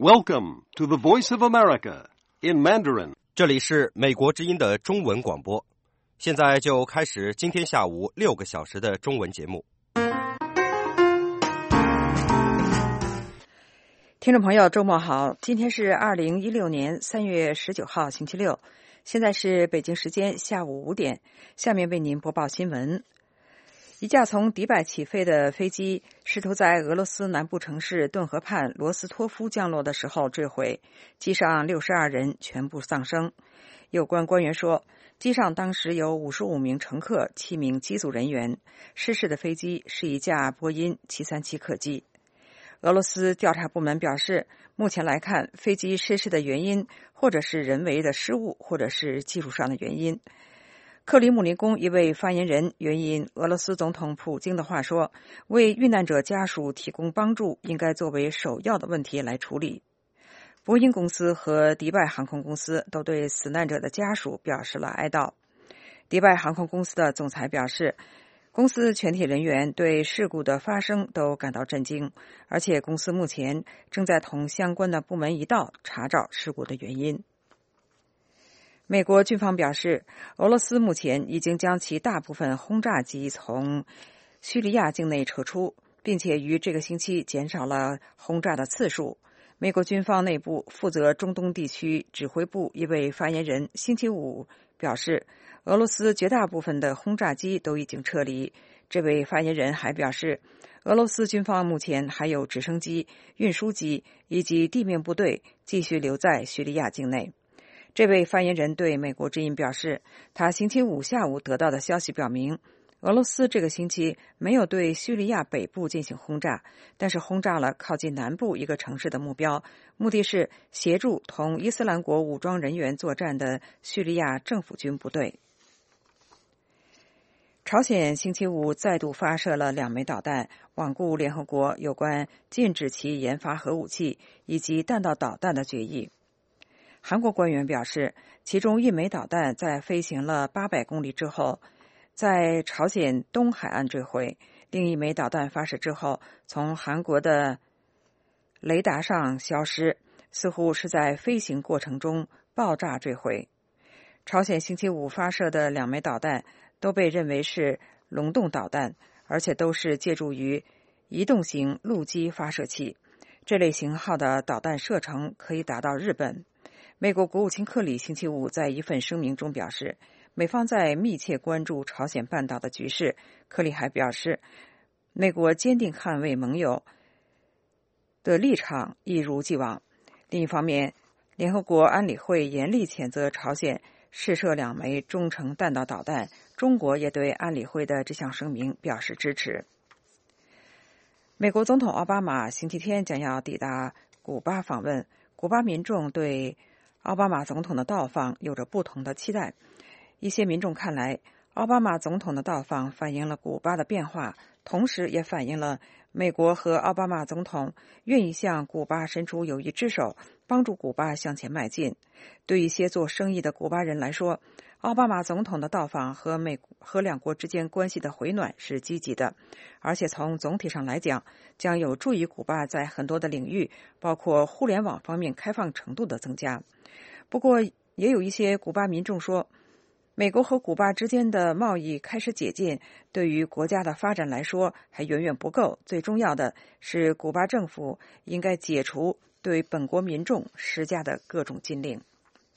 Welcome to the Voice of America in Mandarin. 这里是美国之音的中文广播，现在就开始今天下午6个小时的中文节目。 听众朋友，周末好！今天是2016年3月19号，星期六，现在是北京时间下午5点。下面为您播报新闻。一架从迪拜起飞的飞机试图在俄罗斯南部城市顿河畔罗斯托夫降落的时候坠毁，机上62人全部丧生。有关官员说，机上当时有55名乘客，7名机组人员。失事的飞机是一架波音737客机。俄罗斯调查部门表示，目前来看，飞机失事的原因或者是人为的失误，或者是技术上的原因。克里姆林宫一位发言人援引俄罗斯总统普京的话说，为遇难者家属提供帮助应该作为首要的问题来处理。波音公司和迪拜航空公司都对死难者的家属表示了哀悼。迪拜航空公司的总裁表示，公司全体人员对事故的发生都感到震惊，而且公司目前正在同相关的部门一道查找事故的原因。美国军方表示，俄罗斯目前已经将其大部分轰炸机从叙利亚境内撤出，并且于这个星期减少了轰炸的次数。美国军方内部负责中东地区指挥部一位发言人星期五表示，俄罗斯绝大部分的轰炸机都已经撤离。这位发言人还表示，俄罗斯军方目前还有直升机、运输机以及地面部队继续留在叙利亚境内。这位发言人对美国之音表示，他星期五下午得到的消息表明，俄罗斯这个星期没有对叙利亚北部进行轰炸，但是轰炸了靠近南部一个城市的目标，目的是协助同伊斯兰国武装人员作战的叙利亚政府军部队。朝鲜星期五再度发射了2枚导弹，罔顾联合国有关禁止其研发核武器以及弹道导弹的决议。韩国官员表示，其中1枚导弹在飞行了800公里之后，在朝鲜东海岸坠毁，另1枚导弹发射之后从韩国的雷达上消失，似乎是在飞行过程中爆炸坠毁。朝鲜星期五发射的2枚导弹都被认为是龙洞导弹，而且都是借助于移动型陆基发射器。这类型号的导弹射程可以达到日本。美国国务卿克里星期五在一份声明中表示，美方在密切关注朝鲜半岛的局势。克里还表示，美国坚定捍卫盟友的立场一如既往。另一方面，联合国安理会严厉谴责朝鲜试射2枚中程弹道导弹，中国也对安理会的这项声明表示支持。美国总统奥巴马星期天将要抵达古巴访问，古巴民众对奥巴马总统的到访有着不同的期待。一些民众看来，奥巴马总统的到访反映了古巴的变化，同时也反映了美国和奥巴马总统愿意向古巴伸出友谊之手，帮助古巴向前迈进。对一些做生意的古巴人来说，奥巴马总统的到访和两国之间关系的回暖是积极的，而且从总体上来讲，将有助于古巴在很多的领域，包括互联网方面开放程度的增加。不过，也有一些古巴民众说，美国和古巴之间的贸易开始解禁，对于国家的发展来说还远远不够。最重要的是，古巴政府应该解除对本国民众施加的各种禁令。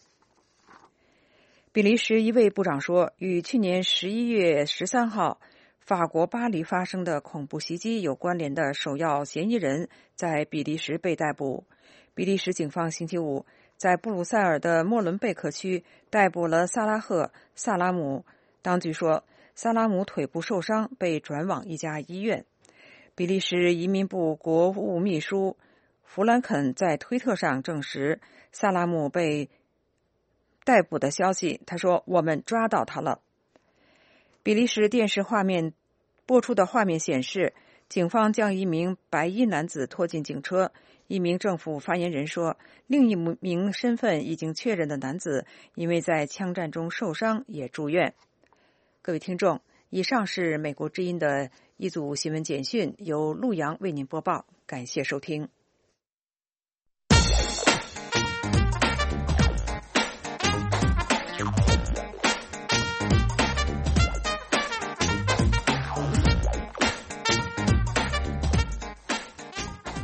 比利时一位部长说，与去年11月13号法国巴黎发生的恐怖袭击有关联的首要嫌疑人在比利时被逮捕。比利时警方星期五在布鲁塞尔的莫伦贝克区逮捕了萨拉赫·萨拉姆。当局说，萨拉姆腿部受伤，被转往一家医院。比利时移民部国务秘书弗兰肯在推特上证实萨拉姆被逮捕的消息。他说，我们抓到他了。比利时电视画面播出的画面显示，警方将一名白衣男子拖进警车。一名政府发言人说，另一名身份已经确认的男子因为在枪战中受伤也住院。各位听众，以上是美国之音的一组新闻简讯，由陆洋为您播报，感谢收听。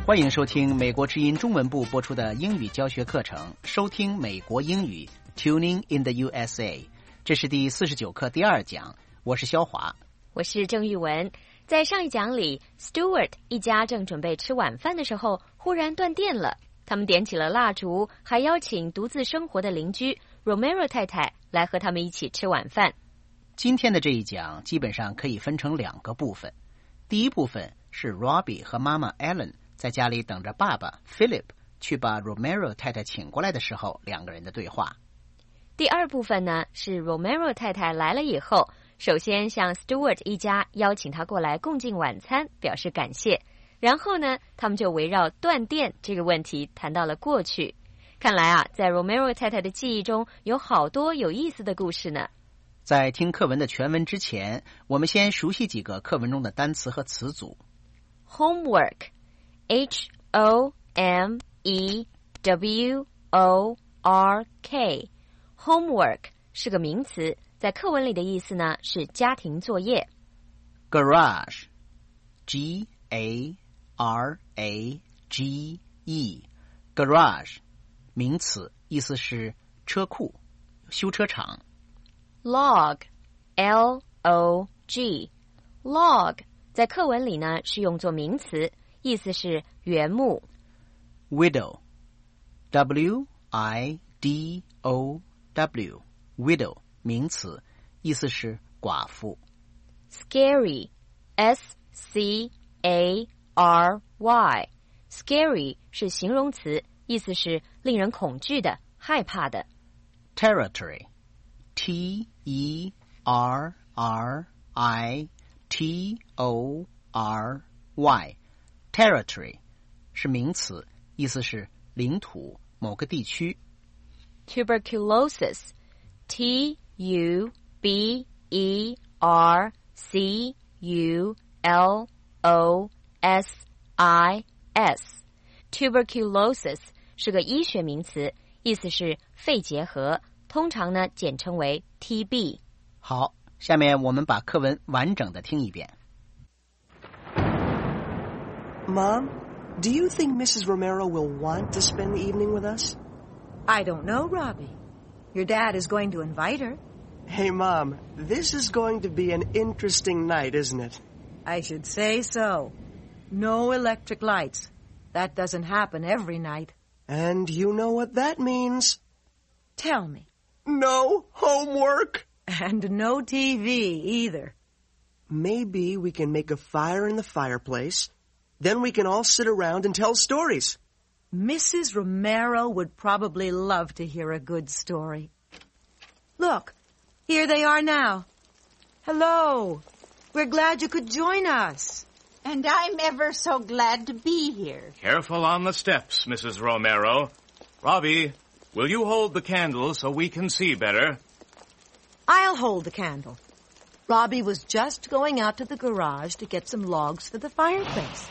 欢迎收听美国之音中文部播出的英语教学课程，收听美国英语 Tuning in the USA。 这是第49课第2讲，我是肖华， 我是郑玉文。在上一讲里 Stuart 一家正准备吃晚饭的时候，忽然断电了。他们点起了蜡烛，还邀请独自生活的邻居 Romero 太太来和他们一起吃晚饭。 今天的这一讲基本上可以分成2个部分。第一部分是 Robbie 和妈妈 Ellen 在家里等着爸爸 Philip 去把 Romero 太太请过来的时候2个人的对话。 第二部分呢，是 Romero 太太来了以后，首先向 Stuart 一家邀请他过来共进晚餐，表示感谢。然后呢，他们就围绕断电这个问题谈到了过去。看来啊，在 Romero 太太的记忆中有好多有意思的故事呢。 在听课文的全文之前，我们先熟悉几个课文中的单词和词组。 Homework H-O-M-E-W-O-R-K Homework 是个名词，在课文里的意思呢是家庭作业。 Garage G-A-R-A-G-E Garage 名词，意思是车库、修车厂。 Log L-O-G Log 在课文里呢是用作名词，意思是原木。 Widow W-I-D-O-W Widow 名词，意思是寡妇。 Scary S-C-A-R-Y Scary 是形容词，意思是令人恐惧的、害怕的。 Territory T-E-R-R-I-T-O-R-Y Territory 是名詞，意思是領土、某個地區。 Tuberculosis T-U-B-E-R-C-U-L-O-S-I-S Tuberculosis 是个医学名词，意思是肺结核，通常呢简称为 TB。 好，下面我们把课文完整的听一遍。 Mom, do you think Mrs. Romero will want to spend the evening with us? I don't know, Robbie. Your dad is going to invite her. Hey, Mom, this is going to be an interesting night, isn't it? I should say so. No electric lights. That doesn't happen every night. And you know what that means. Tell me. No homework. And no TV either. Maybe we can make a fire in the fireplace. Then we can all sit around and tell stories. Mrs. Romero would probably love to hear a good story. Look, here they are now. Hello. We're glad you could join us. And I'm ever so glad to be here. Careful on the steps, Mrs. Romero. Robbie, will you hold the candle so we can see better? I'll hold the candle. Robbie was just going out to the garage to get some logs for the fireplace.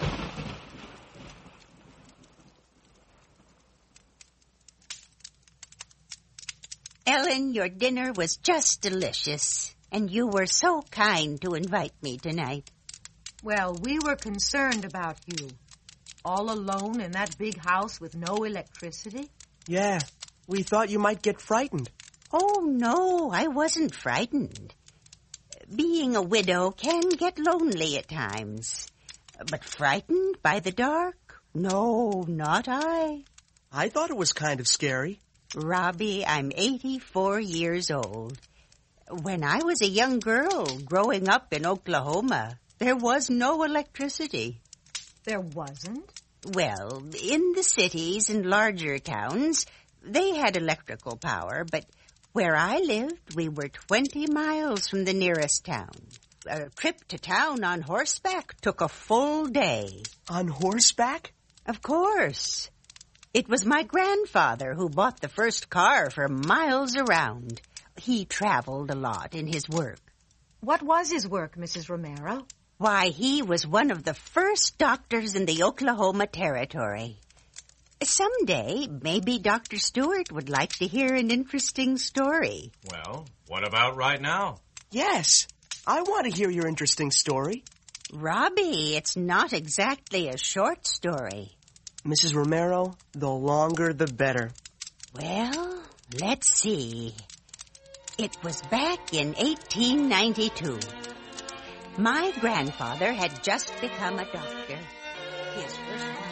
Ellen, your dinner was just delicious, and you were so kind to invite me tonight. Well, we were concerned about you. All alone in that big house with no electricity. Yeah, we thought you might get frightened. Oh, no, I wasn't frightened. Being a widow can get lonely at times. But frightened by the dark? No, not I. I thought it was kind of scary. Robbie, I'm 84 years old. When I was a young girl growing up in Oklahoma, there was no electricity. There wasn't? Well, in the cities and larger towns, they had electrical power, but where I lived, we were 20 miles from the nearest town. A trip to town on horseback took a full day. On horseback? Of course. It was my grandfather who bought the first car for miles around. He traveled a lot in his work. What was his work, Mrs. Romero? Why, he was one of the first doctors in the Oklahoma Territory. Someday, maybe Dr. Stewart would like to hear an interesting story. Well, what about right now? Yes, I want to hear your interesting story. Robbie, it's not exactly a short story. Mrs. Romero, the longer the better. Well, let's see. It was back in 1892. My grandfather had just become a doctor. His first wife.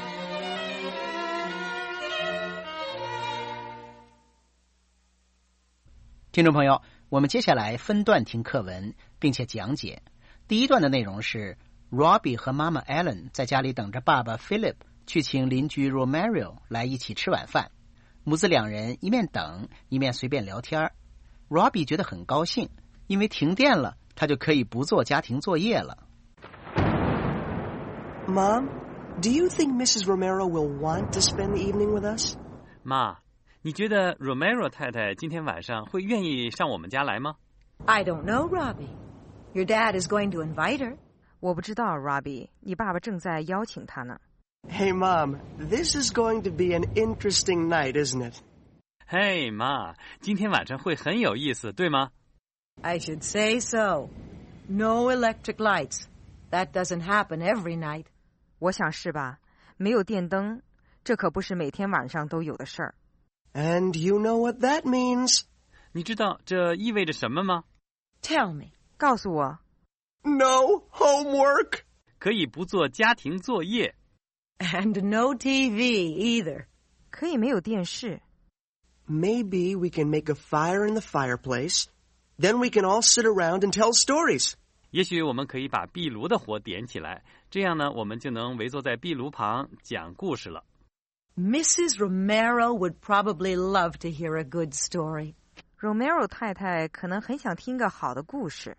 听众朋友，我们接下来分段听课文，并且讲解。第一段的内容是 Robbie 和妈妈 Ellen 在家里等着爸爸 Philip 去请邻居 Romero 来一起吃晚饭。母子两人一面等一面随便聊天。Robbie 觉得很高兴，因为停电了，他就可以不做家庭作业了。 Mom, do you think Mrs. Romero will want to spend the evening with us? 妈，你觉得 Romero 太太今天晚上会愿意上我们家来吗？ I don't know, Robbie. Your dad is going to invite her. 我不知道 Robbie， 你爸爸正在邀请她呢。 Hey, Mom, this is going to be an interesting night, isn't it? 嘿，妈，今天晚上会很有意思，对吗？ I should say so. No electric lights. That doesn't happen every night. 我想是吧？没有电灯，这可不是每天晚上都有的事儿。 And you know what that means? 你知道这意味着什么吗？ Tell me. 告诉我。 No homework. 可以不做家庭作业。 And no TV either. 可以没有电视。 Maybe we can make a fire in the fireplace. Then we can all sit around and tell stories. 也许我们可以把壁炉的火点起来，这样呢，我们就能围坐在壁炉旁讲故事了。 Mrs. Romero would probably love to hear a good story. Romero 太太可能很想听个好的故事。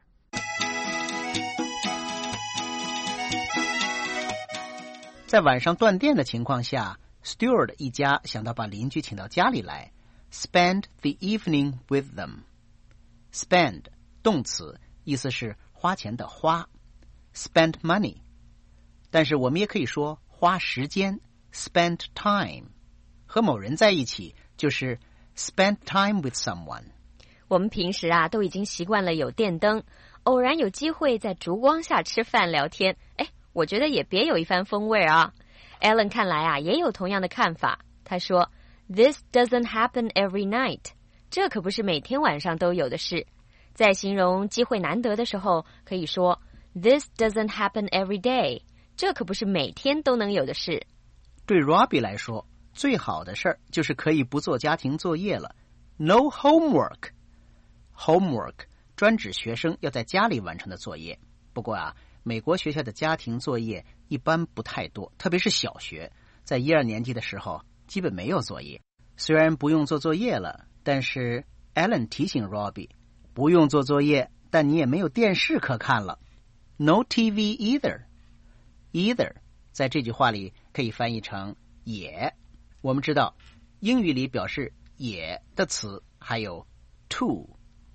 在晚上断电的情况下 Stewart 一家想到把邻居请到家里来 spend the evening with them. Spend 动词，意思是花钱的花 spend money. 但是我们也可以说花时间 spend time. 和某人在一起就是 spend time with someone. 我们平时啊都已经习惯了有电灯，偶然有机会在烛光下吃饭聊天，我觉得也别有一番风味啊。Ellen 看来啊也有同样的看法，他说 This doesn't happen every night. 这可不是每天晚上都有的事。在形容机会难得的时候，可以说 This doesn't happen every day. 这可不是每天都能有的事。 对 Robbie 来说，最好的事儿就是可以不做家庭作业了。No homework. Homework 专指学生要在家里完成的作业。不过啊，美国学校的家庭作业一般不太多，特别是小学，在1、2年级的时候基本没有作业。虽然不用做作业了，但是 Ellen 提醒 Robbie 不用做作业，但你也没有电视可看了。No TV either. Either 在这句话里可以翻译成也。我们知道英语里表示也的词还有 too,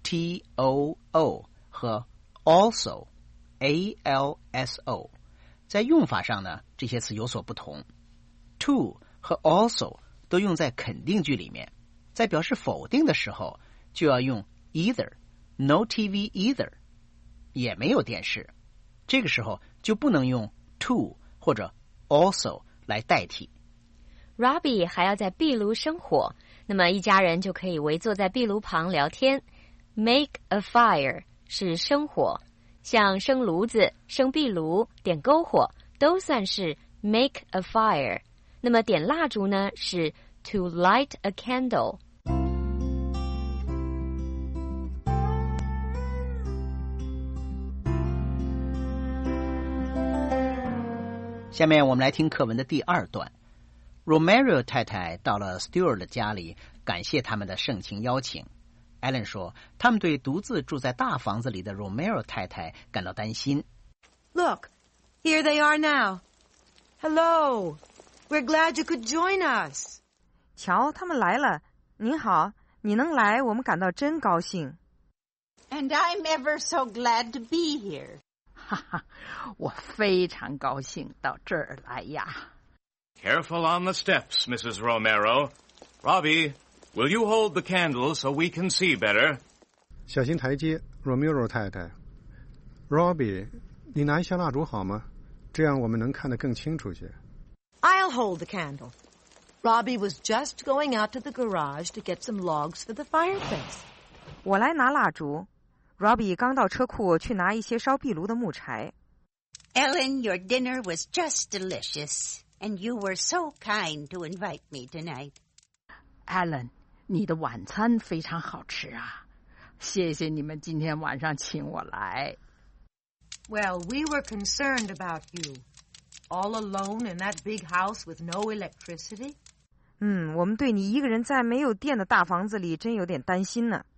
T-O-O 和 also, A-L-S-O. 在用法上呢，这些词有所不同。to 和 also 都用在肯定句里面，在表示否定的时候就要用 either. No TV either. 也没有电视。这个时候就不能用 to 或者 also 来代替。 Robbie 还要在壁炉生火，那么一家人就可以围坐在壁炉旁聊天。Make a fire 是生火，像生炉子、生壁炉、点篝火都算是 make a fire。那么点蜡烛呢是 to light a candle。 下面我们来听课文的第2段。Romero 太太到了 Stewart 的家里，感谢他们的盛情邀请。Ellen 说，他们对独自住在大房子里的 Romero 太太感到担心。 Look, here they are now. Hello. We're glad you could join us. 瞧，他们来了。您好，你能来，我们感到真高兴。 And I'm ever so glad to be here. 哈哈，我非常高兴到这儿来呀。 Careful on the steps, Mrs. Romero. Robbie, will you hold the candle so we can see better? 小心台阶 ，Romero 太太。Robbie， 你拿一下蜡烛好吗？这样我们能看得更清楚些。 I'll hold the candle. Robbie was just going out to the garage to get some logs for the fireplace. 我来拿蜡烛。Robbie 刚到车库去拿一些烧壁炉的木柴。 Ellen, your dinner was just delicious, and you were so kind to invite me tonight. Alan, 你的晚餐非常好吃啊，谢谢你们今天晚上请我来。 Well, we were concerned about you. All alone in that big house with no electricity. 我们对你一个人在没有电的大房子里真有点担心呢。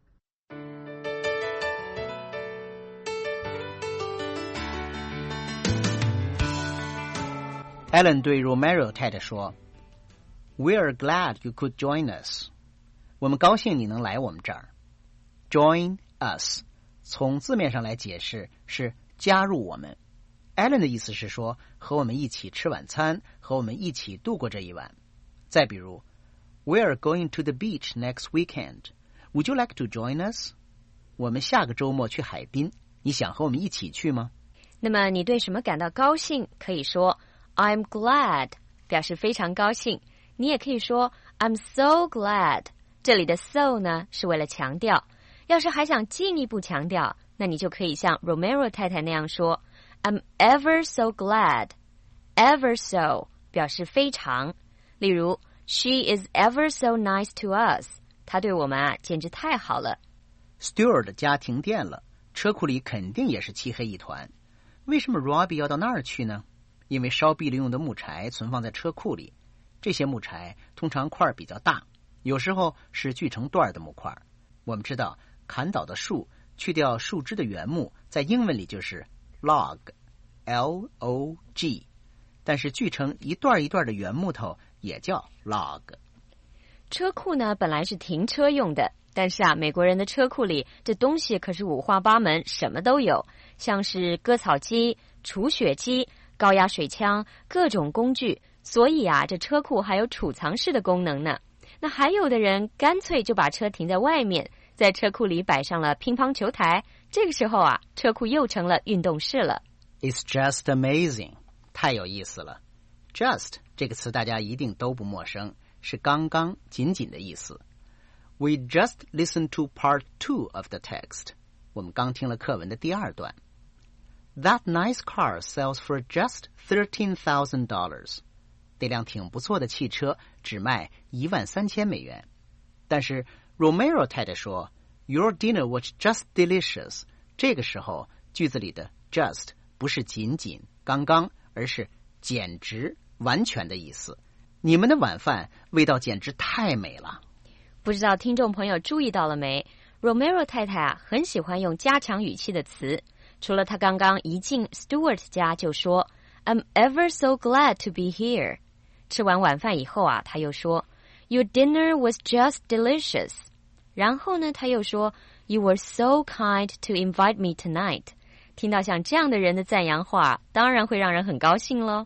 Ellen 对 Romero 太太说 "We're glad you could join us." 我们高兴你能来我们这儿。Join us 从字面上来解释是加入我们。Ellen 的意思是说和我们一起吃晚餐，和我们一起度过这一晚。再比如 "We're going to the beach next weekend. Would you like to join us?" 我们下个周末去海滨，你想和我们一起去吗？ 那么你对什么感到高兴，可以说I'm glad 表示非常高兴，你也可以说 I'm so glad， 这里的 so 呢是为了强调，要是还想进一步强调，那你就可以像 Romero 太太那样说 I'm ever so glad， ever so 表示非常，例如 She is ever so nice to us， 她对我们简直太好了。 Stewart 家停电了，车库里肯定也是漆黑一团，为什么 Robbie 要到那儿去呢？因为烧壁炉用的木柴存放在车库里，这些木柴通常块比较大，有时候是锯成段的木块。我们知道砍倒的树去掉树枝的原木在英文里就是 log L-O-G， 但是锯成一段一段的原木头也叫 log。 车库呢本来是停车用的，但是美国人的车库里这东西可是五花八门，什么都有，像是割草机、除雪机、高压水枪，各种工具，所以这车库还有储藏室的功能呢。那还有的人干脆就把车停在外面，在车库里摆上了乒乓球台，这个时候车库又成了运动室了。 It's just amazing， 太有意思了。 Just 这个词大家一定都不陌生，是刚刚仅仅的意思。 We just listened to part 2 of the text， 我们刚听了课文的第二段。That nice car sells for just $13,000. 这辆挺不错的汽车只卖$13,000。但是 Romero 太太说 Your dinner was just delicious。 这个时候句子里的 just 不是仅仅刚刚，而是简直完全的意思。你们的晚饭味道简直太美了。 不知道听众朋友注意到了没， Romero 太太很喜欢用加强语气的词，除了他刚刚一进 Stewart 家就说 I'm ever so glad to be here， 吃完晚饭以后他又说 Your dinner was just delicious， 然后呢他又说 You were so kind to invite me tonight。 听到像这样的人的赞扬话，当然会让人很高兴咯。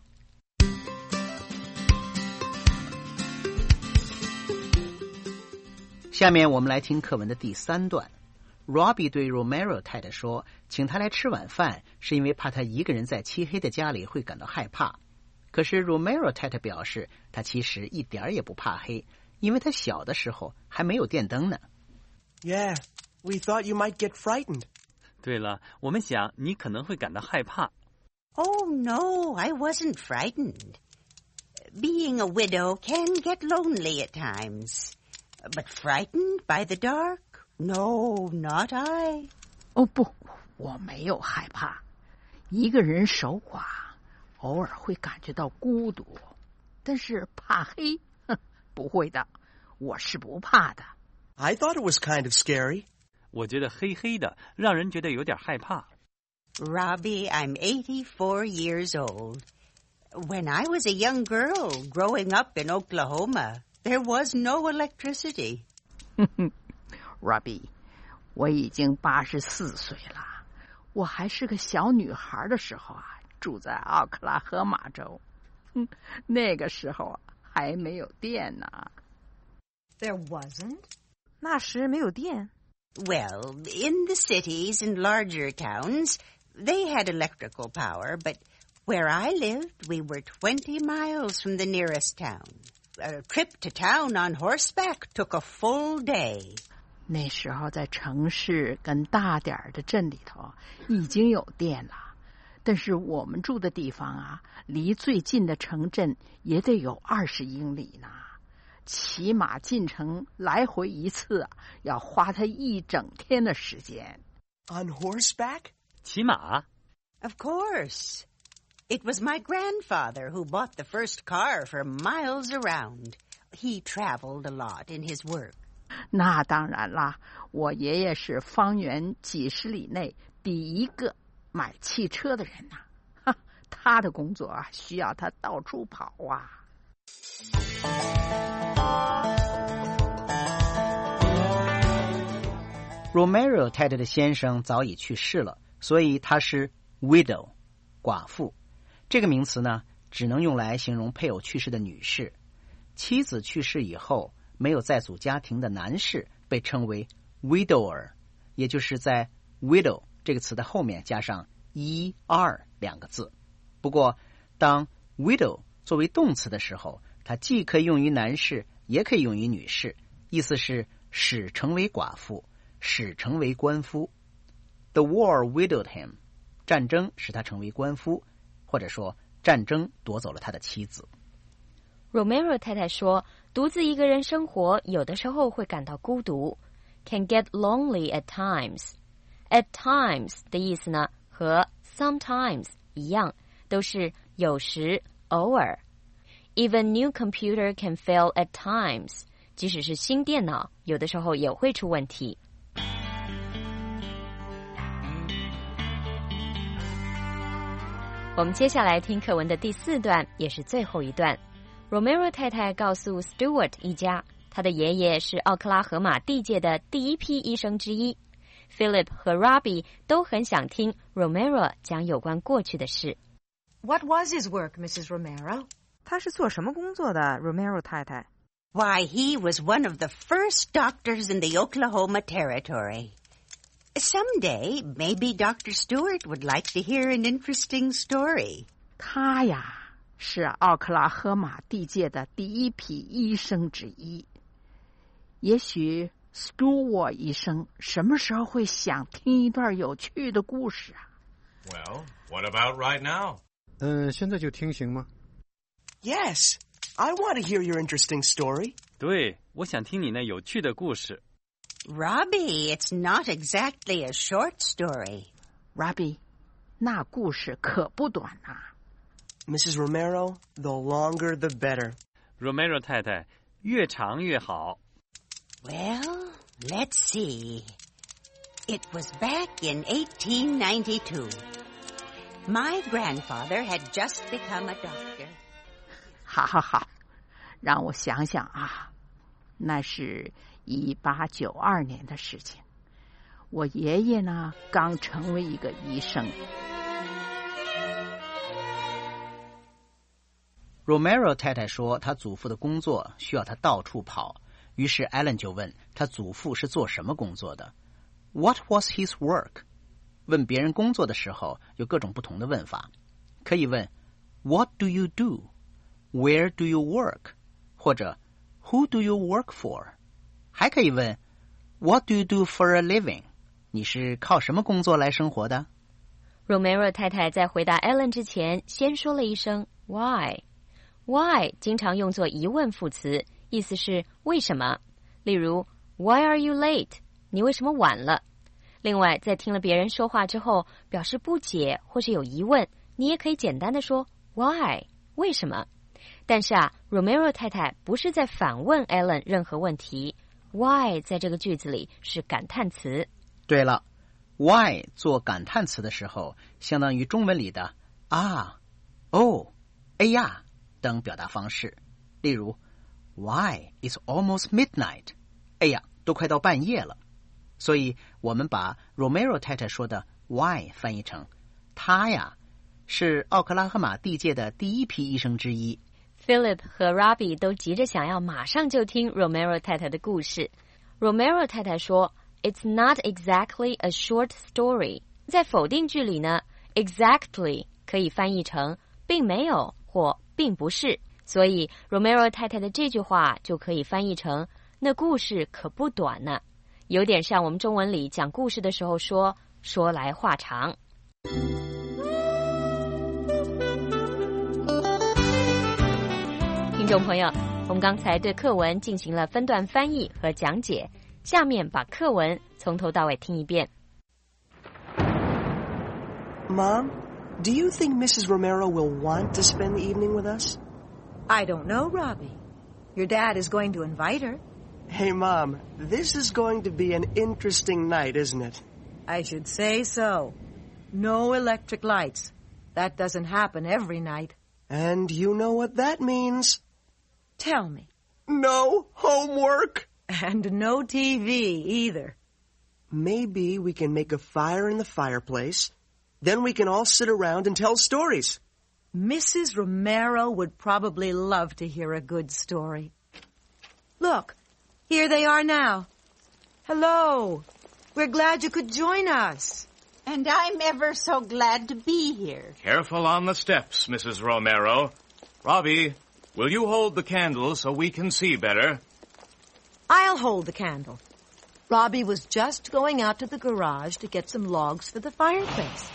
下面我们来听课文的第3段。Robbie 对 Romero 太太说，请他来吃晚饭是因为怕他一个人在漆黑的家里会感到害怕。可是 Romero 太太表示，他其实一点也不怕黑，因为他小的时候还没有电灯呢。 Yeah, we thought you might get frightened. 对了，我们想你可能会感到害怕。 Oh, no, I wasn't frightened. Being a widow can get lonely at times. But frightened by the dark? No, not I. 哦不，我没有害怕。一个人守寡，偶尔会感觉到孤独，但是怕黑，不会的，我是不怕的。 I thought it was kind of scary. 我觉得黑黑的，让人觉得有点害怕。 Robbie, I'm 84 years old. When I was a young girl growing up in Oklahoma, there was no electricity. Robbie, 我已经84岁了，我还是个小女孩的时候住在奥克拉荷马州，那个时候还没有电呢。 There wasn't? 那时没有电。 Well, in the cities and larger towns, They had electrical power, but where I lived, we were 20 miles from the nearest town. A trip to town on horseback took a full day. 那时候在城市跟大点儿的镇里头已经有电了，但是我们住的地方啊，离最近的城镇也得有20英里呢。骑马进城来回一次，要花他一整天的时间。 On horseback? 骑马 Of course. It was my grandfather who bought the first car for miles around. He traveled a lot in his work. 那当然啦，我爷爷是方圆几十里内第一个买汽车的人呐。他的工作啊，需要他到处跑啊。 Romero 太太的先生早已去世了，所以她是 widow 寡妇。这个名词呢，只能用来形容配偶去世的女士。妻子去世以后没有再组家庭的男士被称为 widower， 也就是在 widow 这个词的后面加上 er 两个字。不过当 widow 作为动词的时候，它既可以用于男士也可以用于女士，意思是使成为寡妇，使成为官夫。 The war widowed him， 战争使他成为官夫，或者说战争夺走了他的妻子。 Romero 太太说，独自一个人生活有的时候会感到孤独， can get lonely at times。 At times 的意思呢和 sometimes 一样，都是有时偶尔。 Even new computer can fail at times， 即使是新电脑有的时候也会出问题。我们接下来听课文的第4段，也是最后一段。Romero 太太告诉 Stewart 一家，他的爷爷是奥克拉荷马地界的第一批医生之一。Philip 和 Robbie 都很想听 Romero 讲有关过去的事。 What was his work, Mrs. Romero? 他是做什么工作的 Romero 太太？ Why, he was one of the first doctors in the Oklahoma Territory. Someday, maybe Dr. Stewart would like to hear an interesting story. 他呀，是奥克拉荷马地界的第一批医生之一。也许 Stewart 医生什么时候会想听一段有趣的故事啊？ Well, what about right now? 现在就听行吗？ Yes, I want to hear your interesting story. 对，我想听你那有趣的故事。 Robbie, it's not exactly a short story. Robbie, 那故事可不短啊。 Mrs. Romero, the longer the better. Romero 太太，越长越好。 Well, let's see. It was back in 1892. My grandfather had just become a doctor. 好，让我想想啊，那是1892年的事情。我爷爷呢，刚成为一个医生。 Romero 太太说，他祖父的工作需要他到处跑，于是 Alan 就问他祖父是做什么工作的。What was his work？ 问别人工作的时候有各种不同的问法，可以问 What do you do？Where do you work？ 或者 Who do you work for？ 还可以问 What do you do for a living？ 你是靠什么工作来生活的？ Romero 太太在回答 Ellen 之前，先说了一声 Why。Why 经常用作疑问副词，意思是为什么。例如 Why are you late？ 你为什么晚了？另外，在听了别人说话之后，表示不解或是有疑问，你也可以简单的说 Why？ 为什么？但是Romero 太太不是在反问 Ellen 任何问题。Why 在这个句子里是感叹词。 对了 ，Why 做感叹词的时候，相当于中文里的啊、哦、哎呀等表达方式。例如 Why it's almost midnight？ 哎呀，都快到半夜了。所以我们把 Romero 太太说的 Why 翻译成他呀，是奥克拉荷马地界的第一批医生之一。 Philip 和 Robbie 都急着想要马上就听 Romero 太太的故事。Romero 太太说 It's not exactly a short story， 在否定句里呢 ，exactly 可以翻译成并没有或并不是，所以 Romero 太太的这句话就可以翻译成那故事可不短呢，有点像我们中文里讲故事的时候说来话长。听众朋友，我们刚才对课文进行了分段翻译和讲解，下面把课文从头到尾听一遍。 Mom, do you think Mrs. Romero will want to spend the evening with us? I don't know, Robbie. Your dad is going to invite her. Hey, Mom, this is going to be an interesting night, isn't it? I should say so. No electric lights. That doesn't happen every night. And you know what that means. Tell me. No homework. And no TV either. Maybe we can make a fire in the fireplace. Then we can all sit around and tell stories. Mrs. Romero would probably love to hear a good story. Look, here they are now. Hello. We're glad you could join us. And I'm ever so glad to be here. Careful on the steps, Mrs. Romero. Robbie, will you hold the candle so we can see better? I'll hold the candle. Robbie was just going out to the garage to get some logs for the fireplace.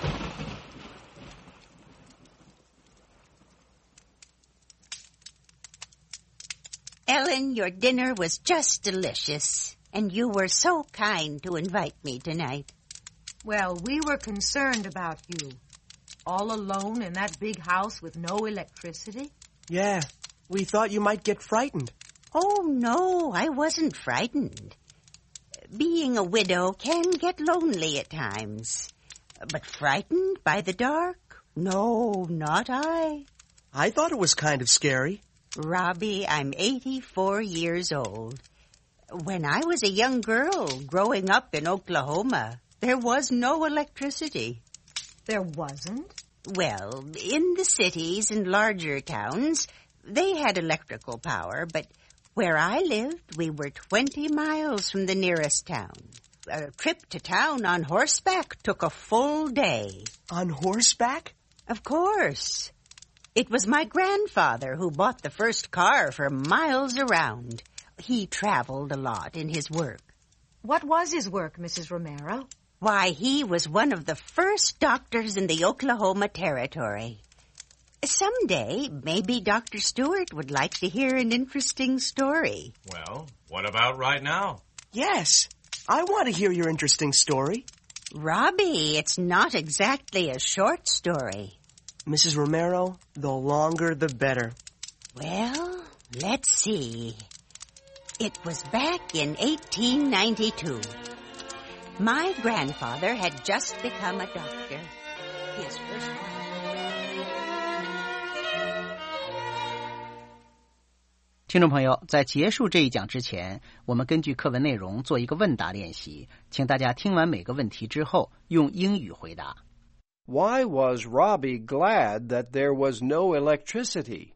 Ellen, your dinner was just delicious, and you were so kind to invite me tonight. Well, we were concerned about you. All alone in that big house with no electricity? Yeah, we thought you might get frightened. Oh, no, I wasn't frightened. Being a widow can get lonely at times. But frightened by the dark? No, not I. I thought it was kind of scary. Robbie, I'm 84 years old. When I was a young girl growing up in Oklahoma, there was no electricity. There wasn't? Well, in the cities and larger towns, they had electrical power, but where I lived, we were 20 miles from the nearest town. A trip to town on horseback took a full day. On horseback? Of course. It was my grandfather who bought the first car for miles around. He traveled a lot in his work. What was his work, Mrs. Romero? Why, he was one of the first doctors in the Oklahoma Territory. Someday, maybe Dr. Stewart would like to hear an interesting story. Well, what about right now? Yes, I want to hear your interesting story. Robbie, it's not exactly a short story. Mrs. Romero, the longer the better. Well, let's see. It was back in 1892. My grandfather had just become a doctor. His first wife... 听众朋友，在结束这一讲之前，我们根据课文内容做一个问答练习，请大家听完每个问题之后，用英语回答。 Why was Robbie glad that there was no electricity?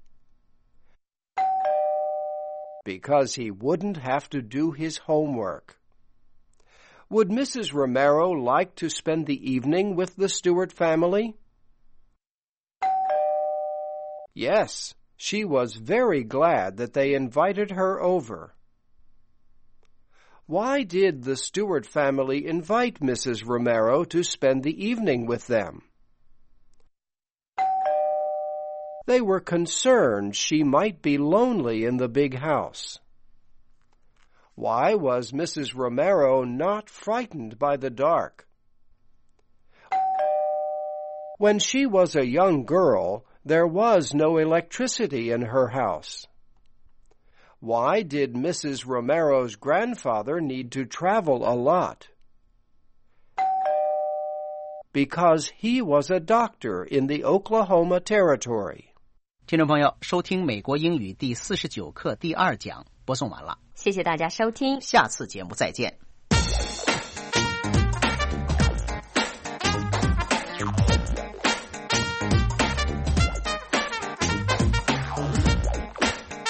Because he wouldn't have to do his homework. Would Mrs. Romero like to spend the evening with the Stewart family? Yes, she was very glad that they invited her over. Why did the Stewart family invite Mrs. Romero to spend the evening with them? They were concerned she might be lonely in the big house. Why was Mrs. Romero not frightened by the dark? When she was a young girl, there was no electricity in her house. Why did Mrs. Romero's grandfather need to travel a lot? Because he was a doctor in the Oklahoma Territory. 听众朋友，收听美国英语第49课第2讲播送完了， 谢谢大家收听， 下次节目再见。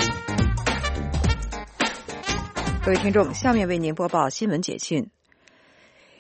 各位听众，下面为您播报新闻简讯。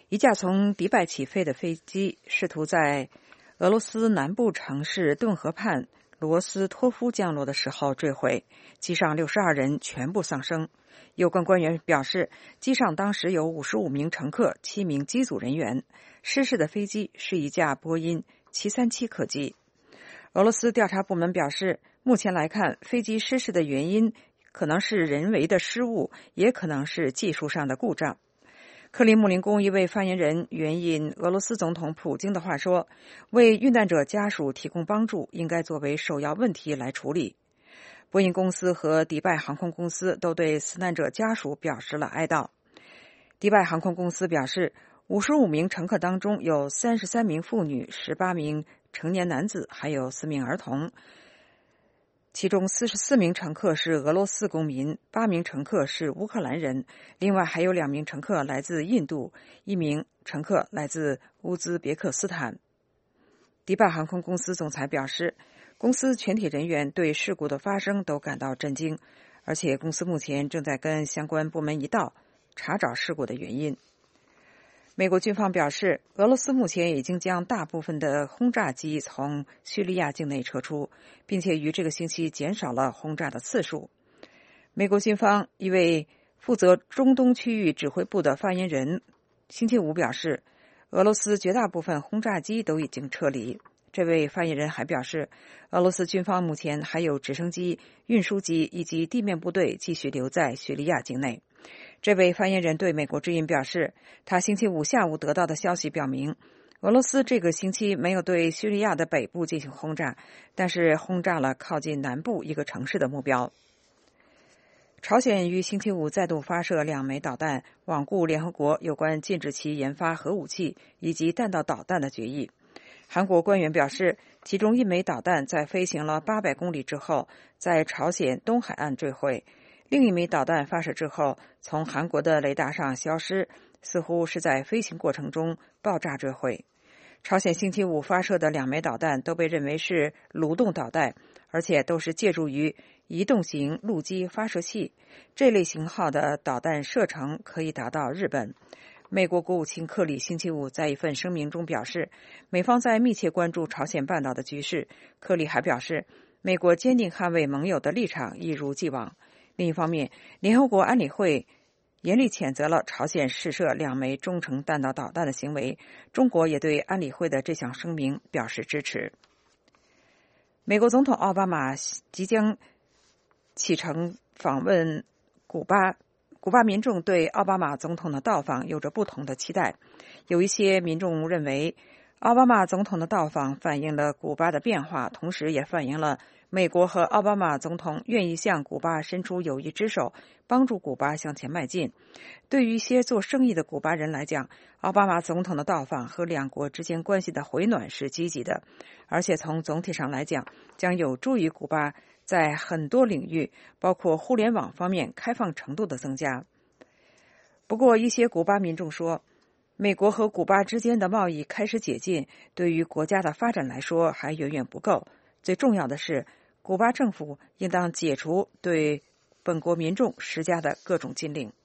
一架从迪拜起飞的飞机试图在俄罗斯南部城市顿河畔罗斯托夫降落的时候坠毁，机上62人全部丧生。有关官员表示，机上当时有55名乘客、7名机组人员。失事的飞机是一架波音737客机。俄罗斯调查部门表示，目前来看，飞机失事的原因可能是人为的失误，也可能是技术上的故障。克里姆林宫一位发言人援引俄罗斯总统普京的话说，为遇难者家属提供帮助应该作为首要问题来处理。波音公司和迪拜航空公司都对死难者家属表示了哀悼。迪拜航空公司表示，55名乘客当中有33名妇女、18名成年男子，还有4名儿童。其中44名乘客是俄罗斯公民，8名乘客是乌克兰人，另外还有2名乘客来自印度，1名乘客来自乌兹别克斯坦。迪拜航空公司总裁表示，公司全体人员对事故的发生都感到震惊，而且公司目前正在跟相关部门一道查找事故的原因。美国军方表示，俄罗斯目前已经将大部分的轰炸机从叙利亚境内撤出，并且于这个星期减少了轰炸的次数。美国军方一位负责中东区域指挥部的发言人星期五表示，俄罗斯绝大部分轰炸机都已经撤离。这位发言人还表示，俄罗斯军方目前还有直升机、运输机以及地面部队继续留在叙利亚境内。这位发言人对美国之音表示，他星期五下午得到的消息表明，俄罗斯这个星期没有对叙利亚的北部进行轰炸，但是轰炸了靠近南部一个城市的目标。朝鲜于星期五再度发射2枚导弹，罔顾联合国有关禁止其研发核武器以及弹道导弹的决议。韩国官员表示，其中1枚导弹在飞行了800公里之后，在朝鲜东海岸坠毁。另1枚导弹发射之后，从韩国的雷达上消失，似乎是在飞行过程中爆炸坠毁。朝鲜星期五发射的2枚导弹都被认为是蠕动导弹，而且都是借助于移动型陆基发射器。这类型号的导弹射程可以达到日本。美国国务卿克里星期五在一份声明中表示，美方在密切关注朝鲜半岛的局势。克里还表示，美国坚定捍卫盟友的立场，一如既往。另一方面，联合国安理会严厉谴责了朝鲜试射2枚中程弹道导弹的行为。中国也对安理会的这项声明表示支持。美国总统奥巴马即将启程访问古巴，古巴民众对奥巴马总统的到访有着不同的期待。有一些民众认为，奥巴马总统的到访反映了古巴的变化，同时也反映了美国和奥巴马总统愿意向古巴伸出友谊之手，帮助古巴向前迈进。对于一些做生意的古巴人来讲，奥巴马总统的到访和两国之间关系的回暖是积极的，而且从总体上来讲，将有助于古巴在很多领域，包括互联网方面开放程度的增加。不过，一些古巴民众说，美国和古巴之间的贸易开始解禁，对于国家的发展来说还远远不够。最重要的是，古巴政府应当解除对本国民众施加的各种禁令。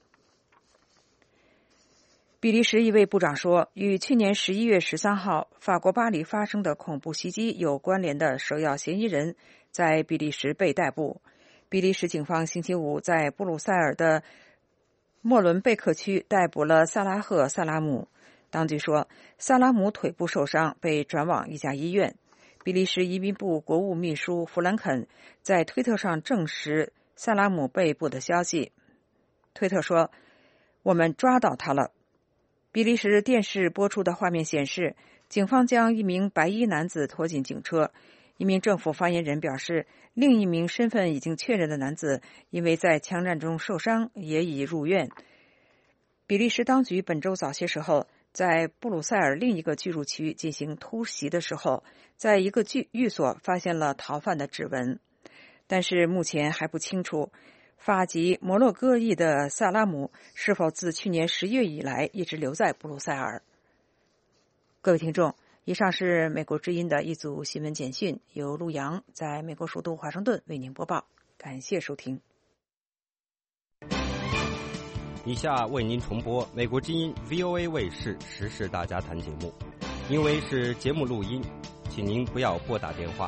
比利时一位部长说，与去年11月13号法国巴黎发生的恐怖袭击有关联的首要嫌疑人在比利时被逮捕。比利时警方星期五在布鲁塞尔的莫伦贝克区逮捕了萨拉赫·萨拉姆。当局说，萨拉姆腿部受伤，被转往一家医院。比利时移民部国务秘书弗兰肯在推特上证实萨拉姆被捕的消息。推特说，我们抓到他了。比利时电视播出的画面显示，警方将一名白衣男子拖进警车。一名政府发言人表示，另一名身份已经确认的男子因为在枪战中受伤，也已入院。比利时当局本周早些时候在布鲁塞尔另一个居住区进行突袭的时候，在一个寓所发现了逃犯的指纹，但是目前还不清楚法籍摩洛哥裔的萨拉姆是否自去年10月以来一直留在布鲁塞尔。各位听众，以上是美国之音的一组新闻简讯，由陆阳在美国首都华盛顿为您播报，感谢收听。 以下为您重播美国之音 VOA 卫视时事大家谈节目，因为是节目录音，请您不要拨打电话。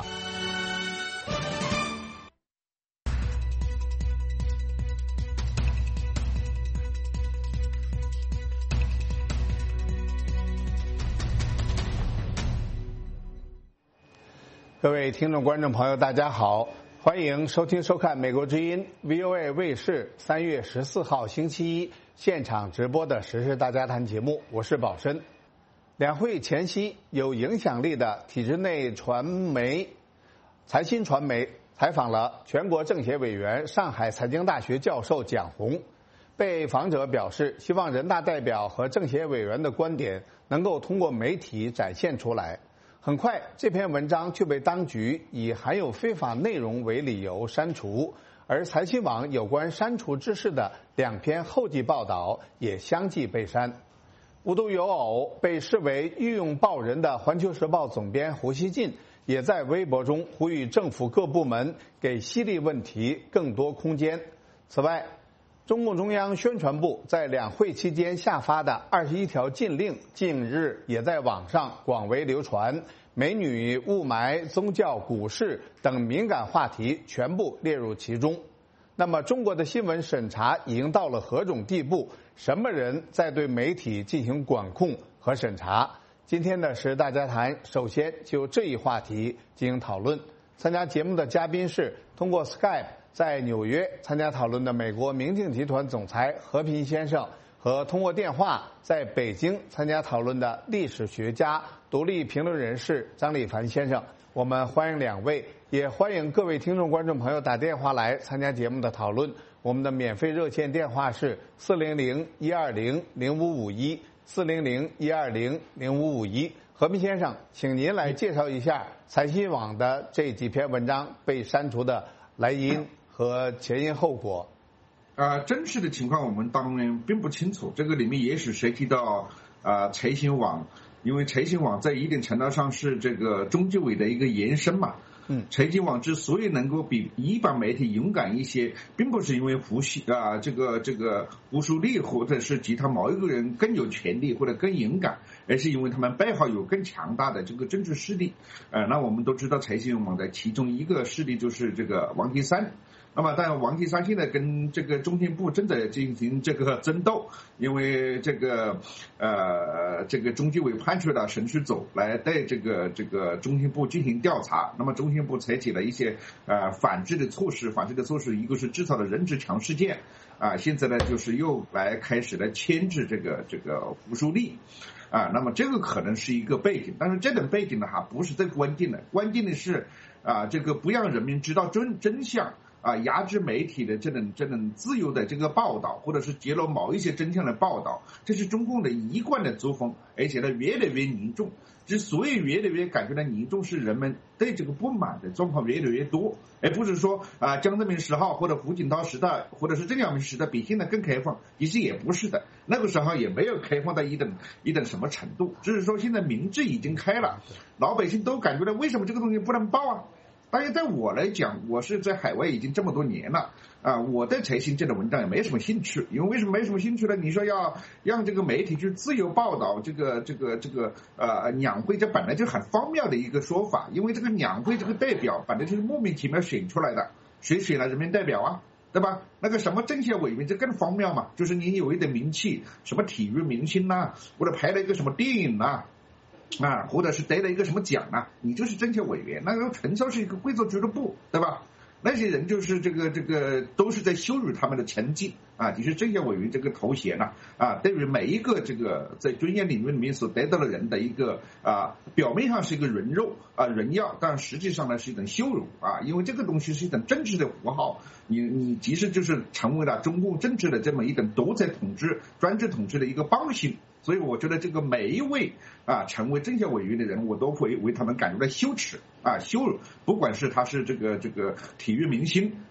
各位听众观众朋友大家好，欢迎收听收看美国之音 VOA 卫视3月14号星期一现场直播的时事大家谈节目，我是宝申。两会前夕，有影响力的体制内传媒财新传媒采访了全国政协委员、上海财经大学教授蒋红。被访者表示，希望人大代表和政协委员的观点能够通过媒体展现出来。很快，这篇文章却被当局以含有非法内容为理由删除，而财新网有关删除之事的2篇后记报道也相继被删。无独有偶，被视为御用报人的《环球时报》总编胡锡进也在微博中呼吁政府各部门给犀利问题更多空间。此外，中共中央宣传部在两会期间下发的21条禁令近日也在网上广为流传，美女、雾霾、宗教、股市等敏感话题全部列入其中。那么中国的新闻审查已经到了何种地步？什么人在对媒体进行管控和审查？今天的时事大家谈首先就这一话题进行讨论。参加节目的嘉宾是通过 Skype 在纽约参加讨论的美国明镜集团总裁何平先生，和通过电话在北京参加讨论的历史学家、独立评论人士张立凡先生。我们欢迎2位，也欢迎各位听众观众朋友打电话来参加节目的讨论。我们的免费热线电话是400-120-0551 400-120-0551。何平先生，请您来介绍一下财新网的这几篇文章被删除的来因和前因后果。 真实的情况我们当然并不清楚，这个里面也许涉及到财新网，因为财新网在一定程度上是这个中纪委的一个延伸嘛。财新网之所以能够比一般媒体勇敢一些，并不是因为胡锡立或者是其他某一个人更有权力或者更勇敢，而是因为他们背后有更强大的这个政治势力。那我们都知道财新网的其中一个势力就是这个王岐山。那么但王岐山现在跟这个中宣部正在进行这个争斗，因为这个中纪委派出了审讯组来对这个中宣部进行调查。那么中宣部采取了一些反制的措施，一个是制造了人质强事件现在呢就是又开始来牵制这个胡舒立那么这个可能是一个背景，但是这种背景呢不是最关键的，关键的是这个不让人民知道真相压制媒体的这种自由的这个报道，或者是揭露某一些真相的报道，这是中共的一贯的作风，而且呢越来越凝重。之所以越来越感觉到凝重，是人们对这个不满的状况越来越多，而不是说江泽民时候或者胡锦涛时代或者是邓小平时代比现在更开放，其实也不是的，那个时候也没有开放到一等什么程度，只是说现在民智已经开了，老百姓都感觉到为什么这个东西不能报当然，在我来讲，我是在海外已经这么多年了我对财新这种文章也没什么兴趣，因为为什么没什么兴趣呢？你说要让这个媒体去自由报道这个两会，这本来就很荒谬的一个说法，因为这个两会这个代表本来就是莫名其妙选出来的，谁选了人民代表对吧？那个什么政协委员这更荒谬嘛，就是你有一点名气，什么体育明星或者拍了一个什么电影或者是得了一个什么奖你就是政协委员，那个纯粹是一个贵族俱乐部，对吧？那些人就是这个都是在羞辱他们的成绩其实政协委员这个头衔对于每一个这个在专业领域里面所得到的人的一个表面上是一个人耀，但实际上呢是一种羞辱因为这个东西是一种政治的符号，你其实就是成为了中共政治的这么一种独裁统治、专制统治的一个帮凶。所以我觉得这个每一位成为政协委员的人，我都会为他们感觉到羞耻羞辱，不管是他是这个体育明星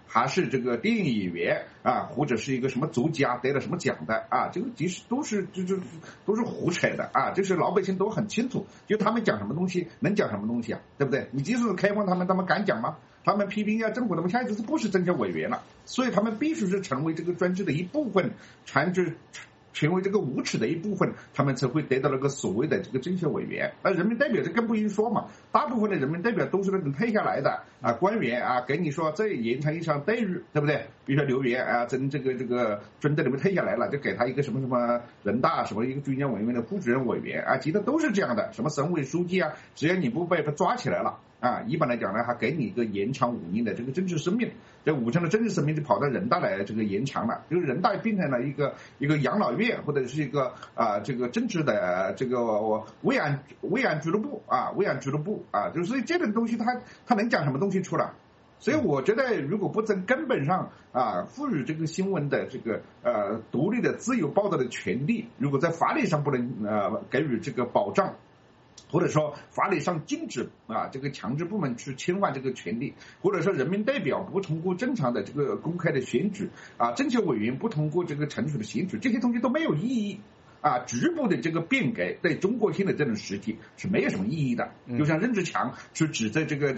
还是这个电影演员啊，或者是一个什么作家得了什么奖的啊，这个其实都是胡扯的啊，就是老百姓都很清楚，就他们讲什么东西能讲什么东西啊，对不对？你即使是开放他们敢讲吗？他们批评政府，他们下一次不是政协委员了，所以他们必须是成为这个专制的一部分，成为这个无耻的一部分，他们才会得到那个所谓的这个政协委员。那人民代表这更不用说嘛，大部分的人民代表都是那种退下来的啊官员啊，跟你说再延长一项待遇，对不对？比如说刘源啊，从这个军队里面退下来了，就给他一个什么人大什么一个中央委员的副主任委员啊，其实都是这样的，什么省委书记啊，只要你不被他抓起来了啊，一般来讲呢，还给你一个延长5年的这个政治生命，这5年的政治生命就跑到人大来这个延长了，就是人大变成了一个养老院，或者是一个这个政治的这个慰安俱乐部啊，就是所以这种东西它能讲什么东西出来？所以我觉得，如果不从根本上赋予这个新闻的这个独立的自由报道的权利，如果在法律上不能给予这个保障，或者说法律上禁止这个强制部门去侵犯这个权利，或者说人民代表不通过正常的这个公开的选举政协委员不通过这个成熟的选举，这些东西都没有意义。局部的这个变革对中国现在这种实体是没有什么意义的。就像任志强去指责这个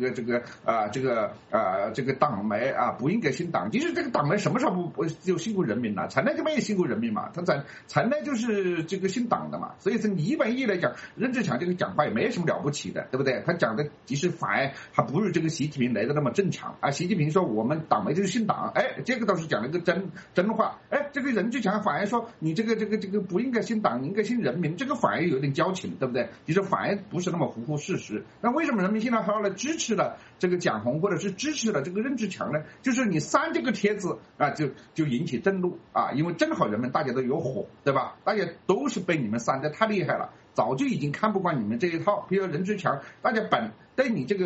党媒不应该信党，其实这个党媒什么时候不就信过人民了？从来就没有信过人民嘛，他从来就是这个信党的嘛。所以从一般意义来讲，任志强这个讲话也没有什么了不起的，对不对？他讲的其实反而还不如这个习近平来的那么正常啊。习近平说我们党媒就是信党，这个倒是讲了个真话。这个任志强反而说你这个不应该信党，应该信人民，这个反而有点交情，对不对？其实反而不是那么符合事实。那为什么人民现在后来支持了这个蒋红，或者是支持了这个任志强呢？就是你删这个帖子就引起震怒因为正好人们大家都有火，对吧？大家都是被你们删的太厉害了，早就已经看不惯你们这一套。比如任志强，大家对你这个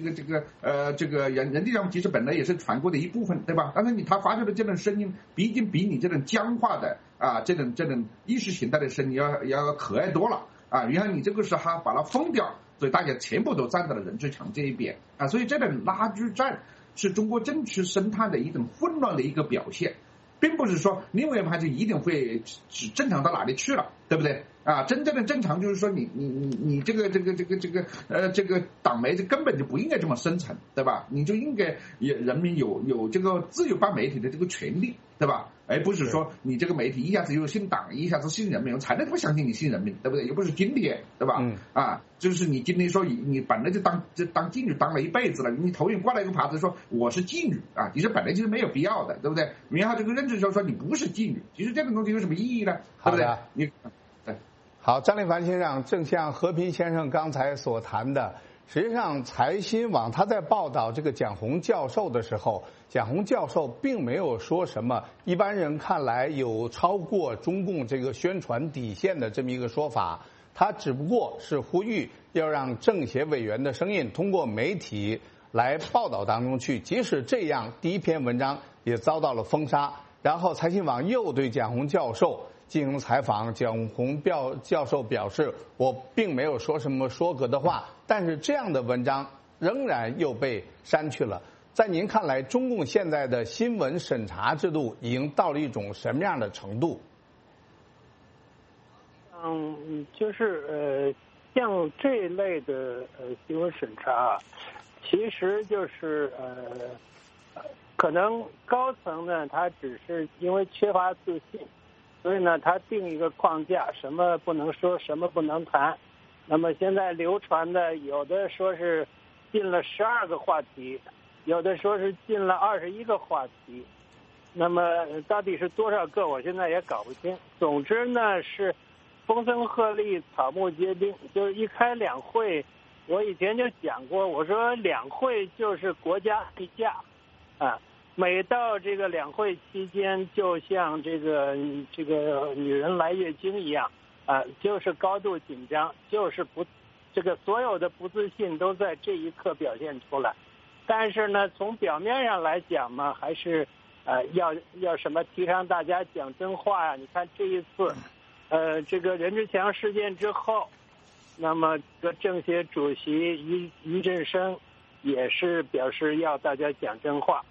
任志强其实本来也是全国的一部分，对吧？但是他发出的这种声音，毕竟比你这种僵化的这种意识形态的声音要可爱多了然后你这个是还把它封掉，所以大家全部都站在了任志强这一边所以这种拉锯战是中国政治生态的一种混乱的一个表现，并不是说另外一派就一定会正常到哪里去了，对不对？真正的正常就是说你这个党媒这根本就不应该这么生存，对吧？你就应该人民有这个自由办媒体的这个权利，对吧？而不是说你这个媒体一下子又信党，一下子信人民，我才能不相信你信人民，对不对？又不是今天，对吧？就是你今天说你本来就当妓女当了一辈子了，你头上挂了一个牌子说我是妓女其实本来就是没有必要的，对不对？然后这个任志强说你不是妓女，其实这种东西有什么意义呢？对不对？ 好，张立凡先生，正像和平先生刚才所谈的，实际上财新网他在报道这个蒋红教授的时候，蒋红教授并没有说什么一般人看来有超过中共这个宣传底线的这么一个说法，他只不过是呼吁要让政协委员的声音通过媒体来报道当中去，即使这样，第一篇文章也遭到了封杀。然后财新网又对蒋红教授进行采访，蒋红教授表示我并没有说什么说格的话，但是这样的文章仍然又被删去了。在您看来，中共现在的新闻审查制度已经到了一种什么样的程度？ 就是像这一类的新闻审查，其实就是可能高层呢，他只是因为缺乏自信，所以呢，他定一个框架，什么不能说，什么不能谈。那么现在流传的，有的说是禁了12个话题，有的说是禁了21个话题。那么到底是多少个，我现在也搞不清。总之呢，是风声鹤唳，草木皆兵。就是一开两会，我以前就讲过，我说两会就是国家地价每到这个两会期间，就像这个女人来月经一样就是高度紧张，就是这个所有的不自信都在这一刻表现出来。但是呢，从表面上来讲嘛，还是要什么提倡大家讲真话呀？你看这一次这个任志强事件之后，那么这个政协主席俞振声也是表示要大家讲真话。